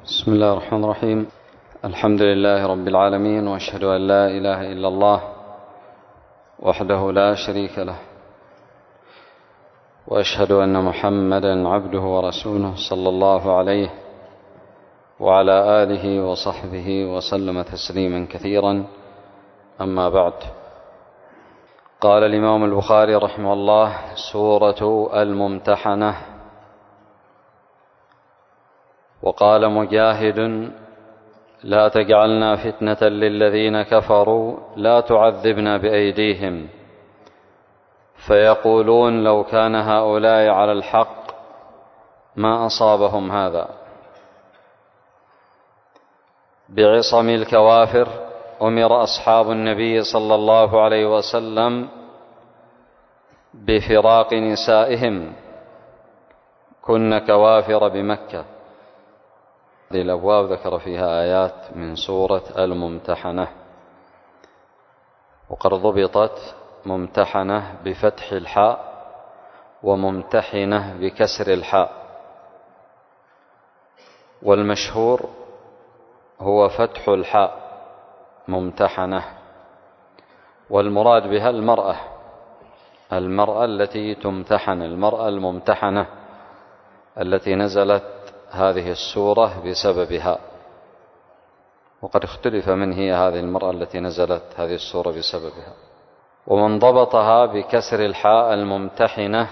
بسم الله الرحمن الرحيم. الحمد لله رب العالمين، وأشهد أن لا إله إلا الله وحده لا شريك له، وأشهد أن محمدا عبده ورسوله صلى الله عليه وعلى آله وصحبه وسلم تسليما كثيرا. أما بعد، قال الإمام البخاري رحمه الله: سورة الممتحنة. وقال مجاهد: لا تجعلنا فتنة للذين كفروا لا تعذبنا بأيديهم فيقولون لو كان هؤلاء على الحق ما أصابهم هذا. بعصم الكوافر أمر أصحاب النبي صلى الله عليه وسلم بفراق نسائهم كن كوافر بمكة. هذه الأبواب ذكر فيها آيات من سورة الممتحنة، وقد ضبطت ممتحنة بفتح الحاء وممتحنة بكسر الحاء، والمشهور هو فتح الحاء ممتحنة، والمراد بها المرأة التي تمتحن، المرأة الممتحنة التي نزلت هذه السورة بسببها. وقد اختلف من هي هذه المرأة التي نزلت هذه السورة بسببها. ومن ضبطها بكسر الحاء الممتحنة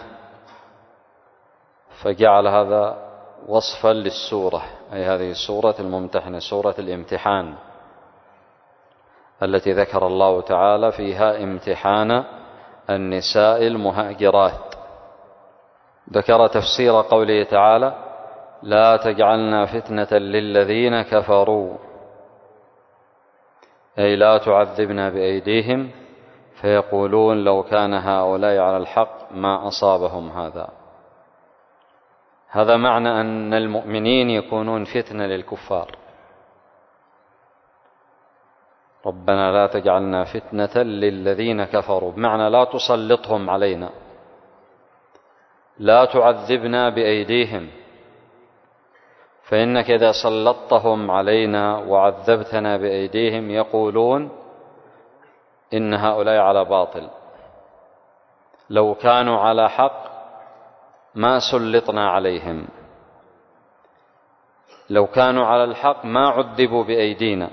فجعل هذا وصفا للسورة، أي هذه السورة الممتحنة، سورة الامتحان التي ذكر الله تعالى فيها امتحان النساء المهاجرات. ذكر تفسير قوله تعالى: لا تجعلنا فتنة للذين كفروا، أي لا تعذبنا بأيديهم فيقولون لو كان هؤلاء على الحق ما أصابهم هذا. هذا معنى أن المؤمنين يكونون فتنة للكفار. ربنا لا تجعلنا فتنة للذين كفروا، بمعنى لا تسلطهم علينا، لا تعذبنا بأيديهم، فإنك إذا سلطتهم علينا وعذبتنا بأيديهم يقولون إن هؤلاء على باطل، لو كانوا على حق ما سلطنا عليهم، لو كانوا على الحق ما عذبوا بأيدينا،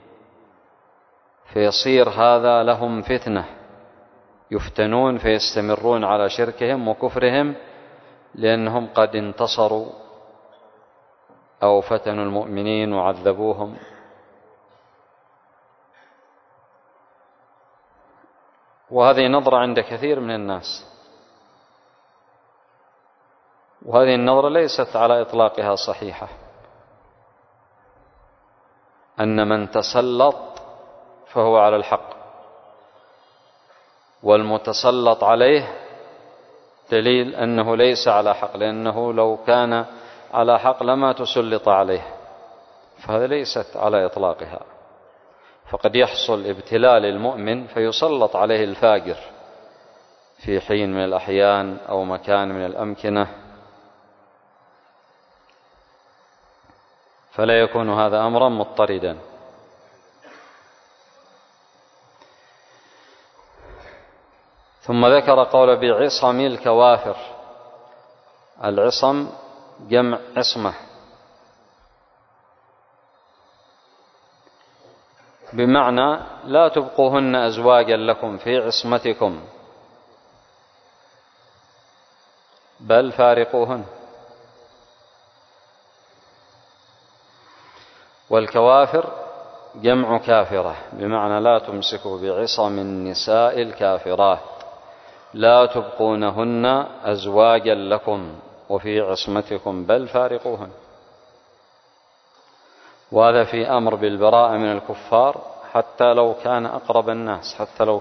فيصير هذا لهم فتنة، يفتنون فيستمرون على شركهم وكفرهم لأنهم قد انتصروا أو فتنوا المؤمنين وعذبوهم. وهذه نظرة عند كثير من الناس، وهذه النظرة ليست على إطلاقها صحيحة، أن من تسلط فهو على الحق، والمتسلط عليه دليل أنه ليس على حق، لأنه لو كان على حق لما تسلط عليه، فهذا ليست على إطلاقها. فقد يحصل ابتلاء للمؤمن فيسلط عليه الفاجر في حين من الأحيان أو مكان من الأمكنة، فلا يكون هذا أمرا مضطردا. ثم ذكر قول بعصم الكوافر. العصم جمع عصمة، بمعنى لا تبقوهن أزواجا لكم في عصمتكم بل فارقوهن. والكوافر جمع كافرة، بمعنى لا تمسكوا بعصم النساء الكافرات، لا تبقونهن أزواجا لكم وفي عصمتكم بل فارقوهن. وهذا في أمر بالبراءة من الكفار حتى لو كان أقرب الناس، حتى لو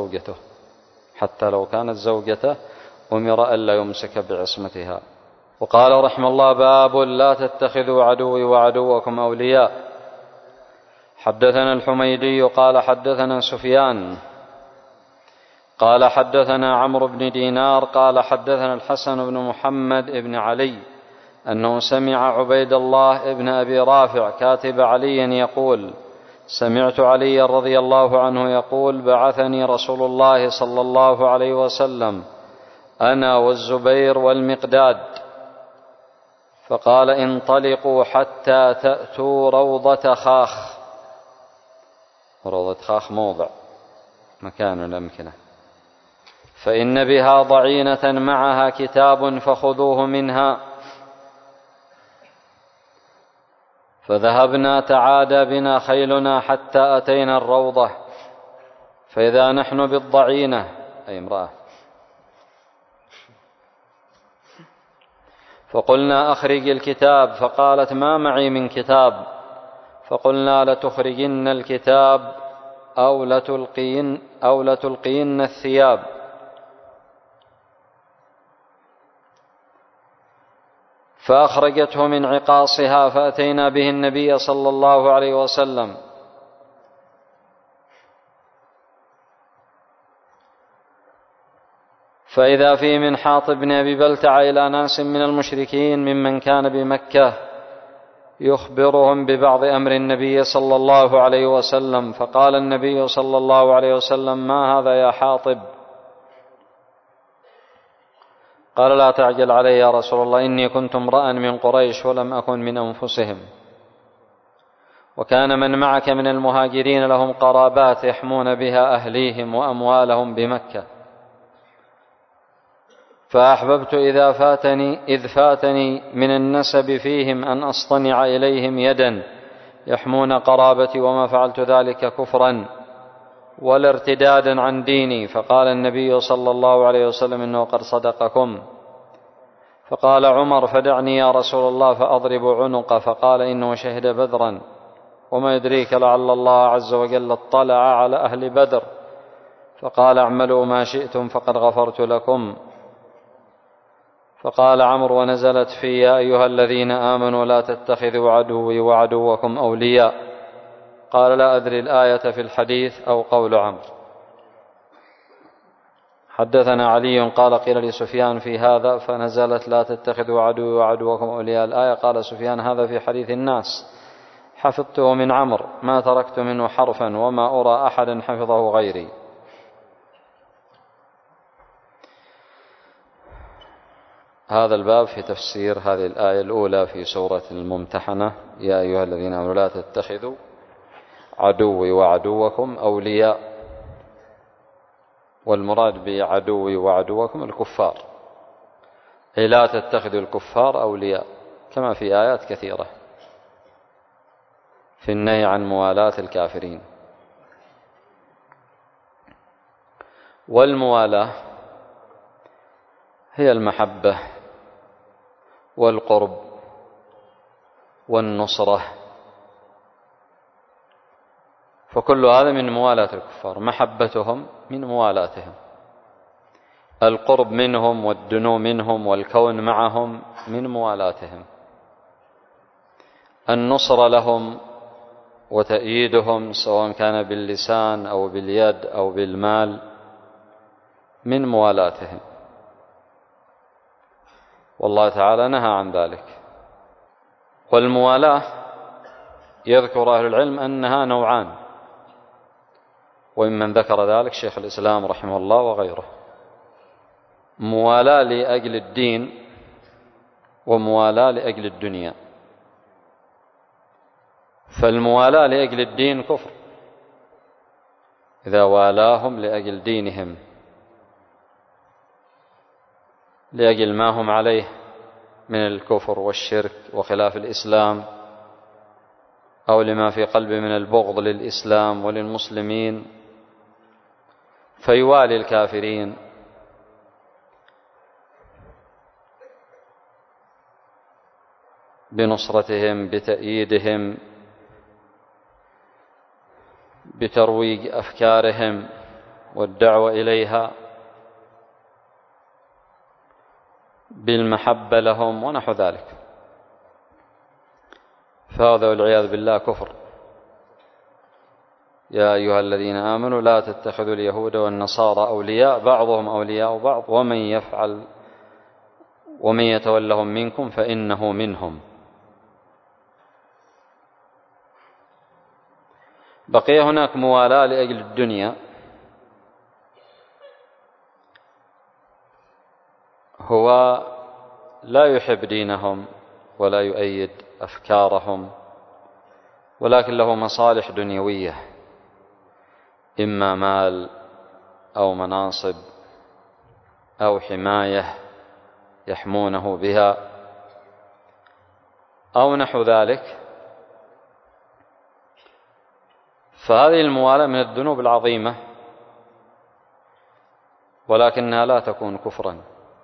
كانت زوجته أمر ألا يمسك بعصمتها. وقال رحمه الله: باب لا تتخذوا عدوي وعدوكم أولياء. حدثنا الحميدي قال حدثنا سفيان قال حدثنا عمرو بن دينار قال حدثنا الحسن بن محمد بن علي أنه سمع عبيد الله ابن أبي رافع كاتب علي يقول: سمعت علي رضي الله عنه يقول: بعثني رسول الله صلى الله عليه وسلم أنا والزبير والمقداد، فقال: انطلقوا حتى تأتوا روضة خاخ. روضة خاخ موضع مكان الأمكنة، فإن بها ضعينة معها كتاب فخذوه منها. فذهبنا تعادى بنا خيلنا حتى أتينا الروضة، فإذا نحن بالضعينة، أي امرأة، فقلنا: أخرج الكتاب. فقالت: ما معي من كتاب. فقلنا: لتخرجن الكتاب أو لتلقين الثياب. فأخرجته من عقاصها، فأتينا به النبي صلى الله عليه وسلم، فإذا فيه من حاطب بن أبي بلتع إلى ناس من المشركين ممن كان بمكة يخبرهم ببعض أمر النبي صلى الله عليه وسلم. فقال النبي صلى الله عليه وسلم: ما هذا يا حاطب؟ قال: لا تعجل علي يا رسول الله، إني كنت امرأ من قريش ولم أكن من أنفسهم، وكان من معك من المهاجرين لهم قرابات يحمون بها أهليهم وأموالهم بمكة، فأحببت إذ فاتني من النسب فيهم أن أصطنع إليهم يدا يحمون قرابتي، وما فعلت ذلك كفرا ولا ارتدادا عن ديني. فقال النبي صلى الله عليه وسلم: إنه قد صدقكم. فقال عمر: فدعني يا رسول الله فأضرب عنقه. فقال: إنه شهد بدرا، وما يدريك لعل الله عز وجل اطلع على أهل بدر. فقال: اعملوا ما شئتم فقد غفرت لكم. فقال عمرو: ونزلت في يا أيها الذين آمنوا لا تتخذوا عدوي وعدوكم أولياء. قال: لا أدري الآية في الحديث أو قول عمرو. حدثنا علي قال: قيل لسفيان في هذا فنزلت لا تتخذوا عدوي وعدوكم أولياء الآية. قال سفيان: هذا في حديث الناس، حفظته من عمرو، ما تركت منه حرفا، وما أرى أحدا حفظه غيري. هذا الباب في تفسير هذه الآية الأولى في سورة الممتحنة: يا أيها الذين آمنوا لا تتخذوا عدوي وعدوكم أولياء. والمراد بعدوي وعدوكم الكفار، أي لا تتخذوا الكفار أولياء، كما في آيات كثيرة في النهي عن موالاة الكافرين. والموالاة هي المحبة والقرب والنصرة، فكل هذا من موالاة الكفار، محبتهم من موالاتهم، القرب منهم والدنو منهم والكون معهم من موالاتهم، النصر لهم وتأييدهم سواء كان باللسان أو باليد أو بالمال من موالاتهم. والله تعالى نهى عن ذلك. والموالاة يذكر أهل العلم أنها نوعان، وممن ذكر ذلك شيخ الإسلام رحمه الله وغيره: موالاة لأجل الدين، وموالاة لأجل الدنيا. فالموالاة لأجل الدين كفر إذا والاهم لأجل دينهم، لأجل ما هم عليه من الكفر والشرك وخلاف الإسلام، أو لما في قلبه من البغض للإسلام وللمسلمين، فيوالي الكافرين بنصرتهم، بتأييدهم، بترويج أفكارهم والدعوة إليها، بالمحبة لهم ونحو ذلك. فهذا والعياذ بالله كفر. يا أيها الذين آمنوا لا تتخذوا اليهود والنصارى أولياء بعضهم أولياء بعض ومن يتولهم منكم فإنه منهم. بقي هناك موالاة لأجل الدنيا، هو لا يحب دينهم ولا يؤيد أفكارهم، ولكن له مصالح دنيوية، إما مال أو مناصب أو حماية يحمونه بها أو نحو ذلك. فهذه الموالاة من الذنوب العظيمة، ولكنها لا تكون كفرا.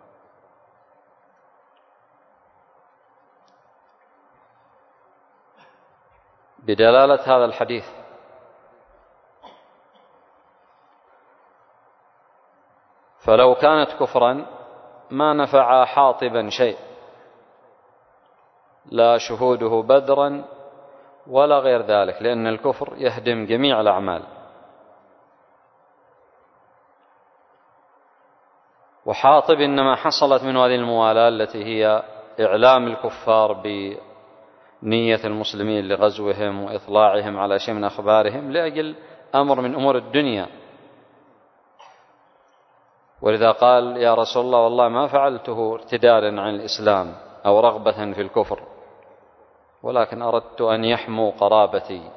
بدلالة هذا الحديث. فلو كانت كفرا ما نفع حاطبا شيء، لا شهوده بدرا ولا غير ذلك، لأن الكفر يهدم جميع الأعمال. وحاطب إنما حصلت من هذه الموالاة التي هي إعلام الكفار بنية المسلمين لغزوهم وإطلاعهم على شيء من أخبارهم لأجل أمر من أمور الدنيا. ولذا قال يا رسول الله والله ما فعلته ارتدادا عن الإسلام أو رغبة في الكفر، ولكن أردت أن يحموا قرابتي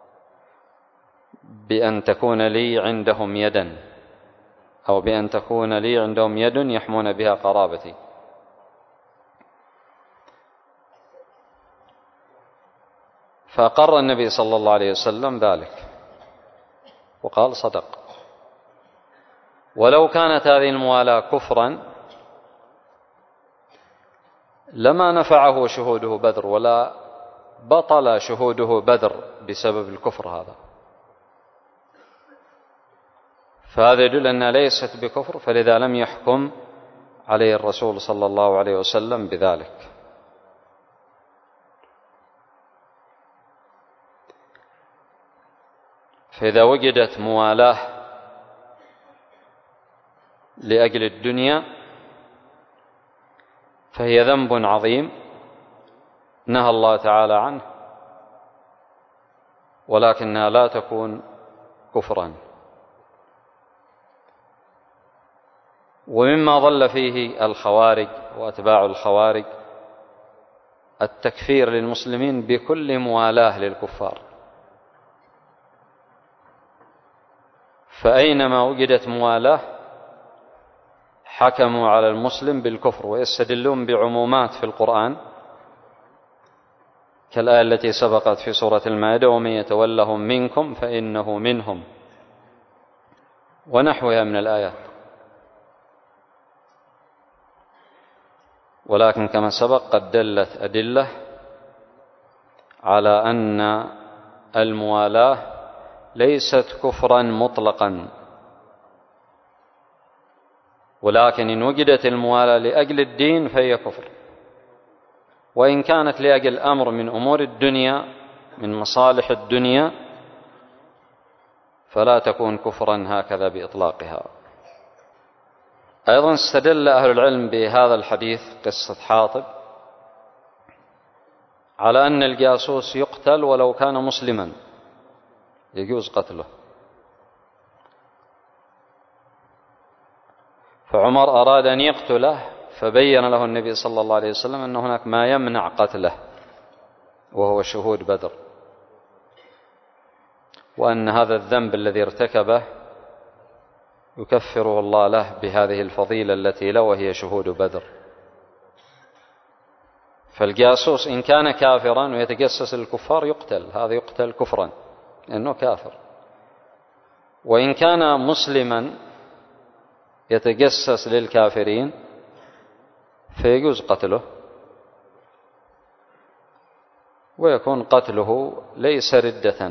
بأن تكون لي عندهم يدا، أو بأن تكون لي عندهم يد يحمون بها قرابتي. فأقر النبي صلى الله عليه وسلم ذلك وقال صدق. ولو كانت هذه الموالاة كفرا لما نفعه شهوده بدر، ولا بطل شهوده بدر بسبب الكفر هذا. فهذا يدل أنها ليست بكفر، فلذا لم يحكم عليه الرسول صلى الله عليه وسلم بذلك. فإذا وجدت موالاة لأجل الدنيا فهي ذنب عظيم نهى الله تعالى عنه، ولكنها لا تكون كفرا. ومما ضل فيه الخوارج وأتباع الخوارج التكفير للمسلمين بكل موالاة للكفار. فأينما وجدت موالاة حكموا على المسلم بالكفر، ويستدلون بعمومات في القرآن كالآية التي سبقت في سورة المائدة ومن يتولهم منكم فإنه منهم، ونحوها من الآيات. ولكن كما سبق قد دلت أدلة على أن الموالاة ليست كفرا مطلقا، ولكن إن وجدت الموالاة لأجل الدين فهي كفر، وإن كانت لأجل أمر من أمور الدنيا من مصالح الدنيا فلا تكون كفرا هكذا بإطلاقها. أيضا استدل أهل العلم بهذا الحديث قصة حاطب على أن الجاسوس يقتل ولو كان مسلما، يجوز قتله. فعمر أراد أن يقتله فبين له النبي صلى الله عليه وسلم أن هناك ما يمنع قتله وهو شهود بدر، وأن هذا الذنب الذي ارتكبه يكفره الله له بهذه الفضيلة التي له وهي شهود بدر. فالجاسوس إن كان كافرا ويتجسس الكفار يقتل، هذا يقتل كفرا لأنه كافر. وإن كان مسلما يتجسس للكافرين فيجوز قتله، ويكون قتله ليس ردة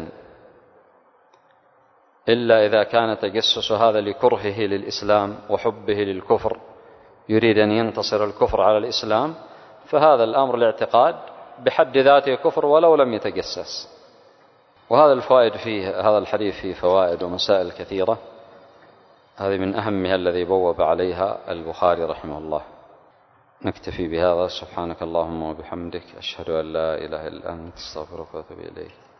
إلا إذا كان تجسس هذا لكرهه للإسلام وحبه للكفر، يريد أن ينتصر الكفر على الإسلام، فهذا الأمر الاعتقاد بحد ذاته كفر ولو لم يتجسس. وهذا الفوائد فيه، هذا الحديث فيه فوائد ومسائل كثيرة، هذه من أهمها الذي بوب عليها البخاري رحمه الله. نكتفي بهذا. سبحانك اللهم وبحمدك، أشهد أن لا إله إلا أنت، أستغفرك وأتوب إليك.